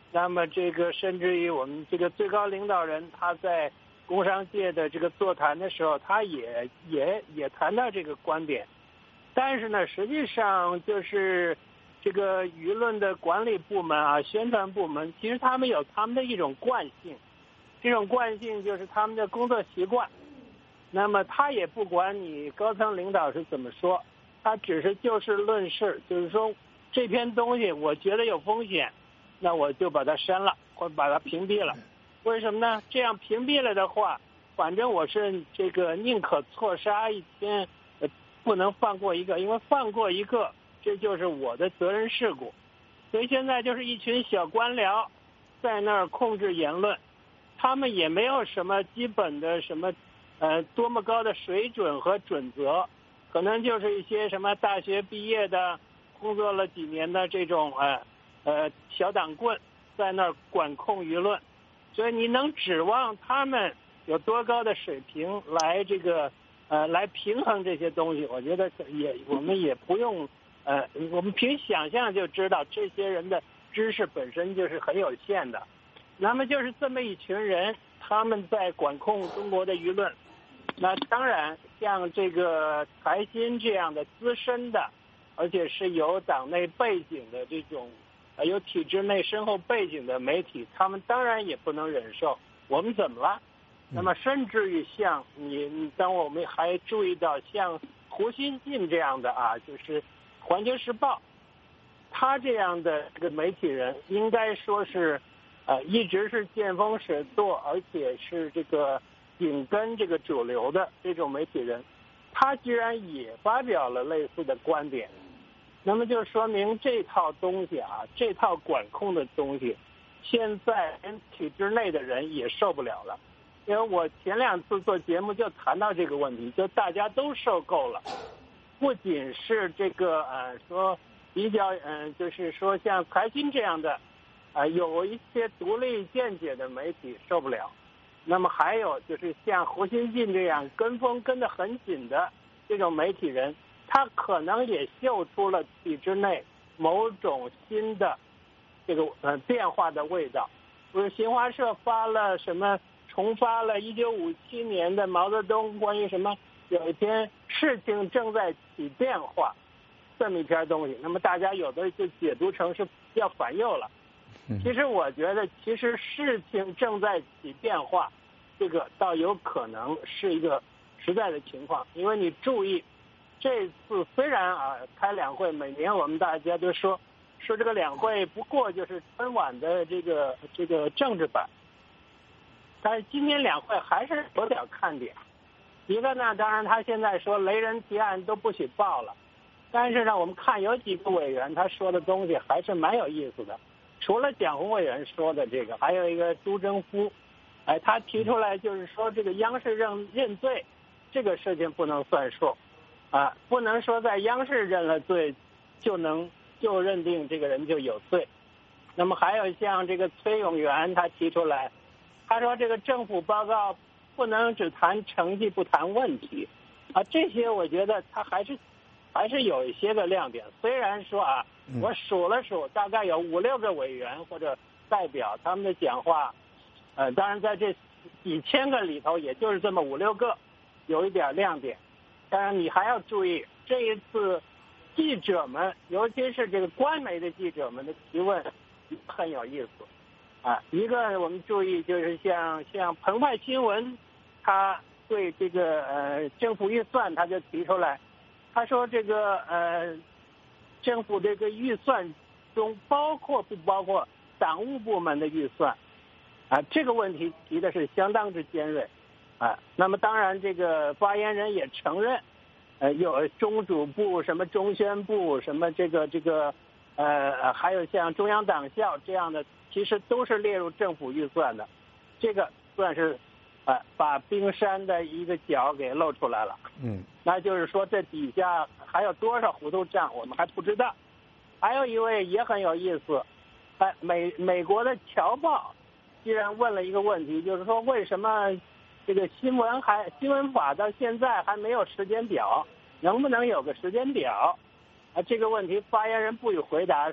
那么这个甚至于我们这个最高领导人他在工商界的这个座谈的时候，他也谈到这个观点。但是呢，实际上就是这个舆论的管理部门啊、宣传部门，其实他们有他们的一种惯性，这种惯性就是他们的工作习惯。那么他也不管你高层领导是怎么说，他只是就事论事，就是说这篇东西我觉得有风险，那我就把它删了或把它屏蔽了。为什么呢？这样屏蔽了的话，反正我是这个宁可错杀一千，不能放过一个，因为放过一个，这就是我的责任事故。所以现在就是一群小官僚在那儿控制言论，他们也没有什么基本的什么多么高的水准和准则，可能就是一些什么大学毕业的、工作了几年的这种小党棍在那儿管控舆论。所以你能指望他们有多高的水平来这个来平衡这些东西？我觉得我们也不用我们凭想象就知道这些人的知识本身就是很有限的。那么就是这么一群人，他们在管控中国的舆论。那当然，像这个财新这样的资深的，而且是有党内背景的这种有体制内深厚背景的媒体，他们当然也不能忍受我们怎么了。那么甚至于像你当我们还注意到像胡锡进这样的就是环球时报他这样的这个媒体人，应该说是一直是见风使舵，而且是这个紧跟这个主流的这种媒体人，他居然也发表了类似的观点。那么就说明这套东西这套管控的东西，现在连体制内的人也受不了了。因为我前2次做节目就谈到这个问题，就大家都受够了。不仅是这个说比较就是说像财新这样的有一些独立见解的媒体受不了，那么还有就是像胡锡进这样跟风跟得很紧的这种媒体人，他可能也嗅出了体制内某种新的这个变化的味道。不是新华社重发了1957年的毛泽东关于什么有一篇事情正在起变化这么一篇东西，那么大家有的就解读成是要反右了。其实我觉得其实事情正在起变化，这个倒有可能是一个实在的情况。因为你注意这次虽然开两会，每年我们大家都说这个两会不过就是春晚的这个政治版，但是今年两会还是有点看点。一个呢，当然他现在说雷人提案都不许报了，但是呢我们看有几个委员他说的东西还是蛮有意思的。除了蒋红委员说的这个，还有一个朱征夫他提出来就是说这个央视认罪这个事情不能算数不能说在央视认了罪就认定这个人就有罪。那么还有像这个崔永元他提出来，他说这个政府报告不能只谈成绩不谈问题这些我觉得他还是有一些个亮点。虽然说我数了数大概有5-6个委员或者代表他们的讲话当然在这几千个里头也就是这么5-6个有一点亮点。当然你还要注意这一次记者们尤其是这个官媒的记者们的提问很有意思一个我们注意就是像澎湃新闻他对这个政府预算他就提出来，他说这个政府这个预算中包括不包括党务部门的预算这个问题提的是相当之尖锐那么当然这个发言人也承认有中主部什么中宣部什么这个还有像中央党校这样的其实都是列入政府预算的，这个算是把冰山的一个角给露出来了那就是说这底下还有多少糊涂账我们还不知道。还有一位也很有意思美国的侨报居然问了一个问题，就是说为什么这个新闻法到现在还没有时间表，能不能有个时间表这个问题发言人不予回答，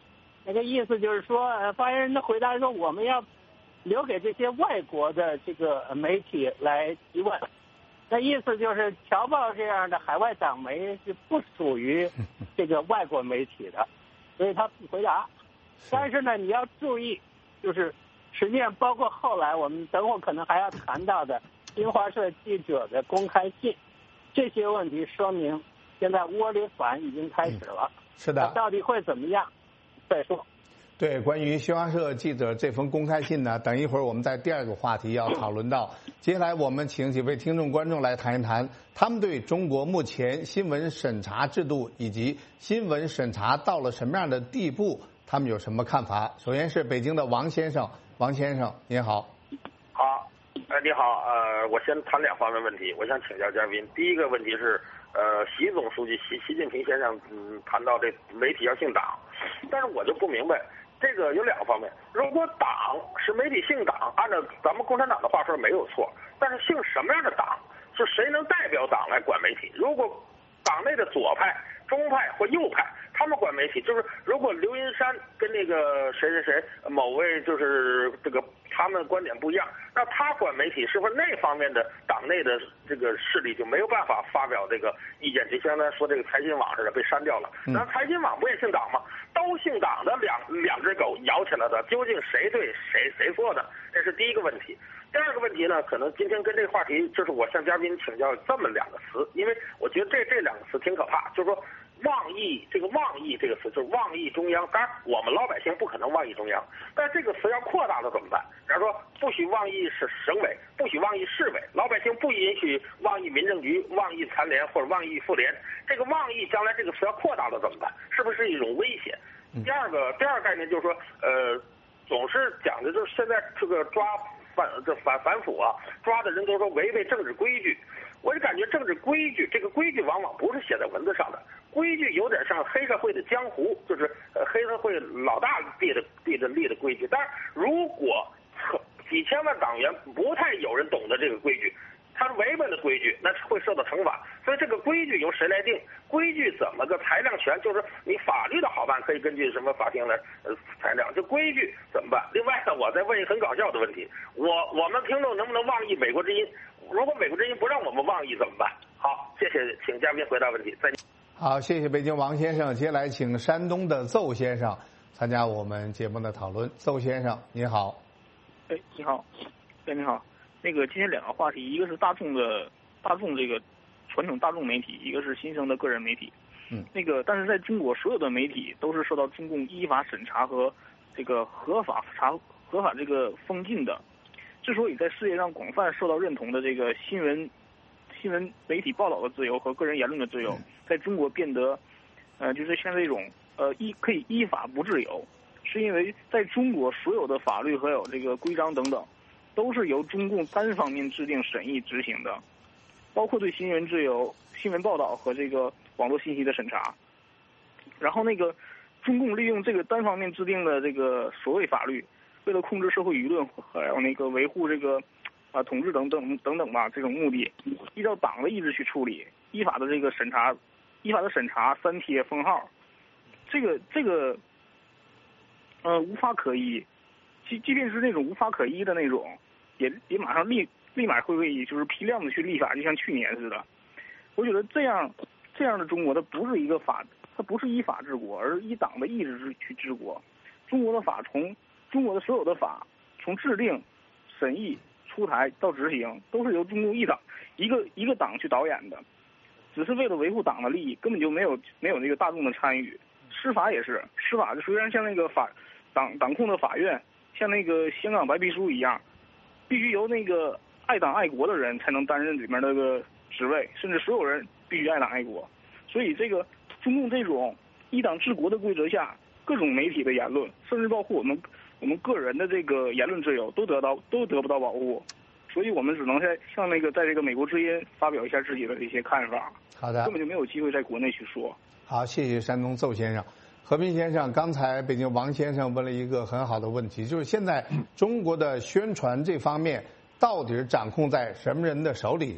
那个意思就是说，发言人的回答说我们要留给这些外国的这个媒体来提问。那意思就是《侨报》这样的海外党媒是不属于这个外国媒体的，所以他不回答。但是呢，你要注意，就是实际上包括后来我们等会儿可能还要谈到的新华社记者的公开信，这些问题说明现在窝里反已经开始了。 是的， 到底会怎么样再说。 对，关于新华社记者这封公开信呢，等一会儿我们在第二个话题要讨论到。接下来我们请几位听众观众来谈一谈，他们对中国目前新闻审查制度以及新闻审查到了什么样的地步，他们有什么看法？首先是北京的王先生，王先生您好。 好，你好，我先谈两方面问题，我想请教嘉宾。第一个问题是，习总书记习近平先生谈到这媒体要姓党，但是我就不明白。这个有两个方面，如果党是媒体姓党，按照咱们共产党的话说没有错，但是姓什么样的党，是谁能代表党来管媒体？如果党内的左派、中派或右派，他们管媒体，就是如果刘云山跟那个谁某位就是这个他们观点不一样，那他管媒体是不是那方面的党内的这个势力就没有办法发表这个意见？就像他说这个财新网似的被删掉了，那财新网不也姓党吗？都姓党的两只狗咬起来的，究竟谁对谁错呢？这是第一个问题。第二个问题呢，可能今天跟这个话题，就是我向嘉宾请教这么两个词，因为我觉得这两个词挺可怕，就是说妄议，这个妄议这个词就是妄议中央。当然我们老百姓不可能妄议中央，但这个词要扩大了怎么办？比方说不许妄议是省委，不许妄议市委，老百姓不允许妄议民政局、妄议残联或者妄议妇联。这个妄议将来这个词要扩大了怎么办？是不是一种威胁？第二个概念就是说，总是讲的就是现在这个抓反腐啊，抓的人都说违背政治规矩。我就感觉政治规矩，这个规矩往往不是写在文字上的，规矩有点像黑社会的江湖，就是黑社会老大立的规矩。但是如果几千万党员不太有人懂得这个规矩，他是违背了规矩，那会受到惩罚。所以这个规矩由谁来定？规矩怎么个裁量权？就是你法律的好办可以根据什么法庭来裁量，这规矩怎么办？另外呢，我再问一个很搞笑的问题，我们听众能不能妄议美国之音？如果美国之音不让我们妄议怎么办？好，谢谢，请嘉宾回答问题。再见。 好，谢谢北京王先生。接下来请山东的邹先生参加我们节目的讨论。邹先生，你好。 你好，你好。那个今天两个话题，一个是大众这个传统大众媒体，一个是新生的个人媒体。那个但是在中国所有的媒体都是受到中共依法审查和这个合法这个封禁的。之所以在世界上广泛受到认同的这个新闻媒体报道的自由和个人言论的自由，在中国变得就是像这种可以依法不自由，是因为在中国所有的法律和有这个规章等等，都是由中共单方面制定、审议、执行的，包括对新闻自由、新闻报道和这个网络信息的审查。然后那个中共利用这个单方面制定的这个所谓法律，为了控制社会舆论，还有那个维护这个统治等等吧，这种目的，依照党的意志去处理，依法的审查、删帖、封号，这个无法可依。即便是那种无法可依的那种，也马上立马会就是批量的去立法，就像去年似的。我觉得这样的中国，它不是依法治国，而是依党的意志去治国。中国的所有的法，从制定、审议、出台到执行，都是由中共一个党去导演的，只是为了维护党的利益，根本就没有那个大众的参与。司法也是，司法虽然像那个党控的法院，像那个香港白皮书一样，必须由那个爱党爱国的人才能担任里面那个职位，甚至所有人必须爱党爱国。所以这个中共这种依党治国的规则下，各种媒体的言论，甚至包括我们个人的这个言论自由都得不到保护。所以我们只能在这个美国之音发表一下自己的这些看法。 好的， 根本就没有机会在国内去说。 好，谢谢山东邹先生。和平先生，刚才北京王先生问了一个很好的问题，就是现在中国的宣传这方面到底是掌控在什么人的手里？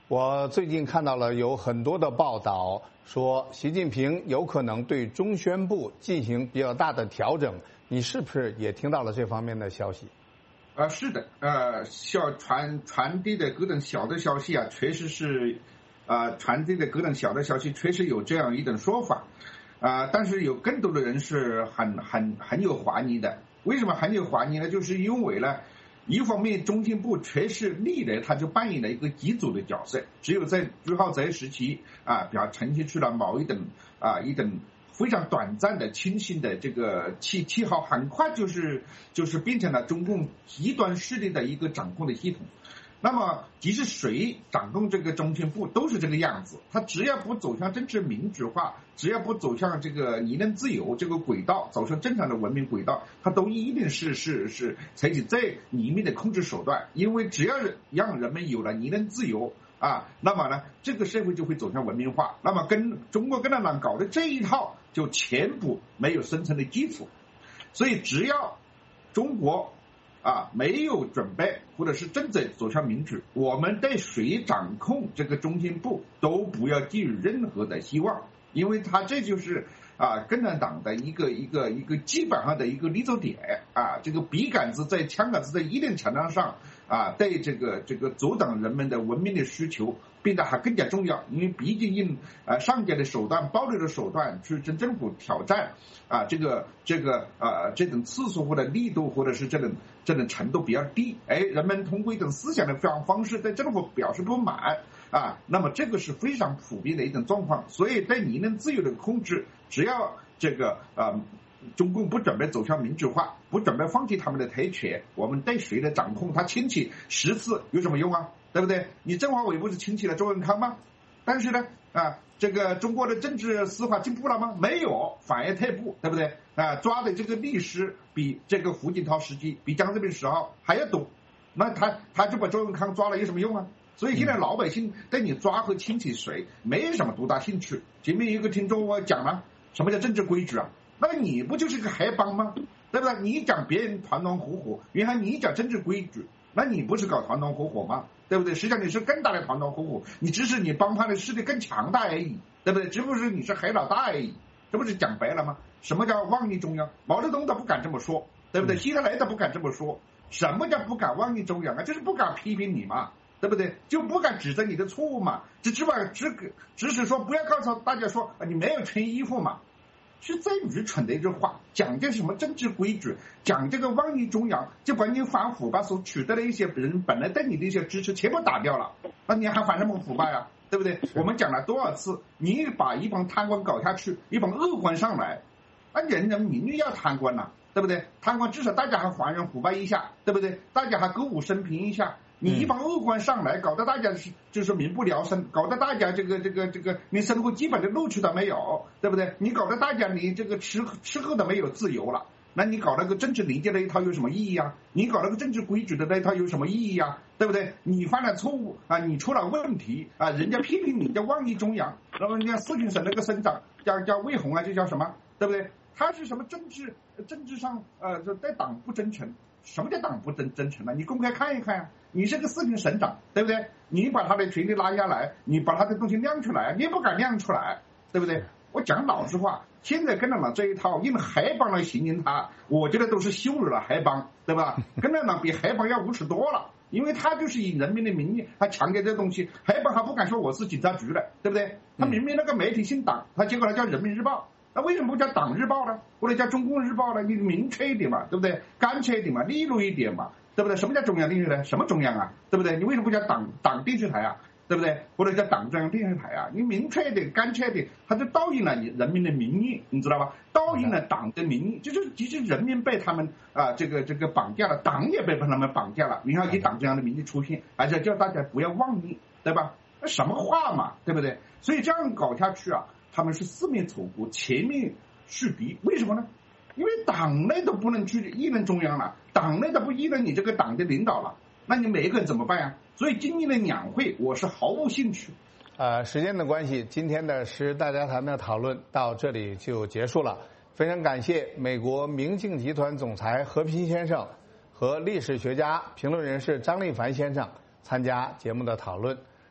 我最近看到了有很多的报道，说习近平有可能对中宣部进行比较大的调整，你是不是也听到了这方面的消息？ 是的，传递的各种小的消息啊，确实是，传递的各种小的消息确实有这样一种说法，但是有更多的人是很有怀疑的。为什么很有怀疑呢？就是因为呢，一方面中宣部确实历来他就扮演了一个机组的角色，只有在朱浩泽时期比较呈现出了某一种非常短暂的清醒的这个气号，很快就是变成了中共极端势力的一个掌控的系统。那么即使谁掌控这个中宣部都是这个样子，他只要不走向政治民主化，只要不走向这个言论自由这个轨道，走上正常的文明轨道，他都一定是采取最里面的控制手段。因为只要让人们有了言论自由那么呢，这个社会就会走向文明化。那么跟中国共产党搞的这一套就全部没有生存的基础。所以只要中国没有准备或者是正在走向民主，我们对谁掌控这个中宣部都不要寄予任何的希望，因为他这就是共产党的一个基本上的一个立足点这个笔杆子在枪杆子在一定程度上对这个阻挡人们的文明的需求变得还更加重要。因为毕竟用上街的手段、暴力的手段去跟政府挑战这种次数或者力度或者是这种程度比较低，人们通过一种思想的方式对政府表示不满那么这个是非常普遍的一种状况。所以对言论自由的控制，只要这个中共不准备走向民主化，不准备放弃他们的特权，我们对谁的掌控，他亲戚10次有什么用啊？对不对？你政法委不是亲戚了周文康吗？但是呢这个中国的政治司法进步了吗？没有，反而退步，对不对？抓的这个历史比这个胡锦涛时期比江泽民时候还要多，那他就把周文康抓了有什么用啊？所以现在老百姓对你抓和亲戚谁没什么多大兴趣。前面一个听众我讲了什么叫政治规矩那你不就是个黑帮吗？对不对？你讲别人团团伙伙，原来你讲政治规矩，那你不是搞团团伙伙吗？对不对？实际上你是更大的团团伙伙，你只是你帮派的势力更强大而已，对不对？只不是你是黑老大而已，这不是讲白了吗？什么叫妄议中央？毛泽东都不敢这么说，对不对？希特勒都不敢这么说。什么叫不敢妄议中央就是不敢批评你嘛，对不对？就不敢指责你的错误嘛，只是说不要告诉大家说你没有穿衣服嘛。是最愚蠢的一句话，讲这什么政治规矩，讲这个妄议中央，就把你反腐败所取得的一些人本来对你的一些支持全部打掉了，那你还反什么腐败啊？对不对？我们讲了多少次，你把一帮贪官搞下去，一帮恶官上来，人人民意要贪官呐，对不对？贪官至少大家还还人腐败一下，对不对？大家还歌舞升平一下。你一帮恶官上来，搞得大家就是民不聊生，搞得大家这个连生活基本的乐趣都没有，对不对？你搞得大家连这个吃喝都没有自由了，那你搞那个政治理解的一套有什么意义啊？你搞那个政治规矩的那一套有什么意义啊？对不对？你犯了错误你出了问题人家批评你叫妄议中央，然后人家四平省那个省长叫魏红这叫什么？对不对？他是什么政治上对党不真诚？什么叫党不真诚呢？你公开看一看你是个四平省长，对不对？你把他的权力拉下来，你把他的东西亮出来，你也不敢亮出来，对不对？我讲老实话，现在共产党这一套用黑帮来形容他，我觉得都是羞辱了黑帮，对吧？共产党比黑帮要无耻多了，因为他就是以人民的名义，他强调这东西，黑帮还不敢说我是警察局的，对不对？他明明那个媒体姓党，他结果他叫人民日报。那为什么不叫党日报呢？或者叫中共日报呢？你明确一点嘛，对不对？干脆一点嘛，利落一点嘛，对不对？什么叫中央电视台？什么中央对不对？你为什么不叫党电视台对不对？或者叫党中央电视台你明确一点，干脆一点，它就倒映了你人民的民意，你知道吧？倒映了党的民意，就是其实人民被他们这个绑架了，党也被他们绑架了，然后以党中央的名义出现，而且叫大家不要妄议，对吧？那什么话嘛，对不对？所以这样搞下去他们是四面楚歌，全面续敌。为什么呢？因为党内都不能去议论中央了，党内都不议论你这个党的领导了，那你每一个人怎么办呀？所以今年的两会我是毫无兴趣。 时间的关系，今天的时事大家谈的讨论到这里就结束了。非常感谢美国明镜集团总裁何平先生和历史学家、评论人士张立凡先生参加节目的讨论。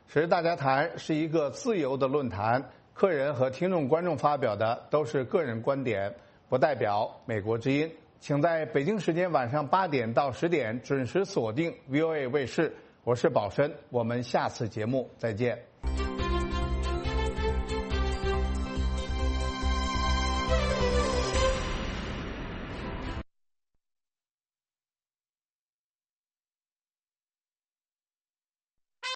时事大家谈是一个自由的论坛，客人和听众观众发表的都是个人观点，不代表美国之音。请在北京时间晚上8点到10点准时锁定 VOA 卫视。我是宝申，我们下次节目再见。